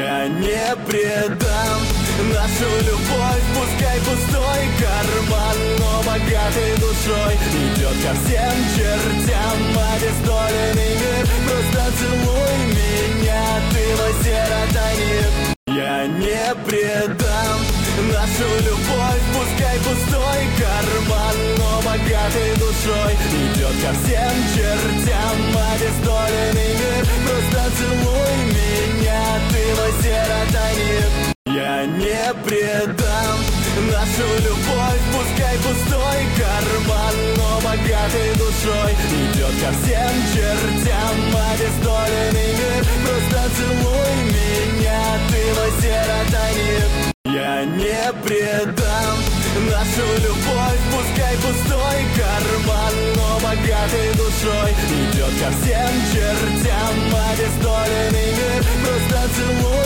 Я не предам нашу любовь, пускай пустой карман, но богатой душой идет ко всем чертям. Обездоленный мир, просто целуй меня, ты мой сиротаник. Я не предам нашу любовь, пускай пустой карман, но богатой душой идет ко всем чертям. Обездоленный мир, просто целуй меня, ты мой сиротаник. Я не предам нашу любовь, пускай пустой карман, но богатой душой идет ко всем чертям. Обездоленный мир, просто целуй меня, ты мой сиротаник. Я не предам нашу любовь, пускай пустой карман, но богатой душой идет ко всем чертям. Обездоленный мир, просто целуй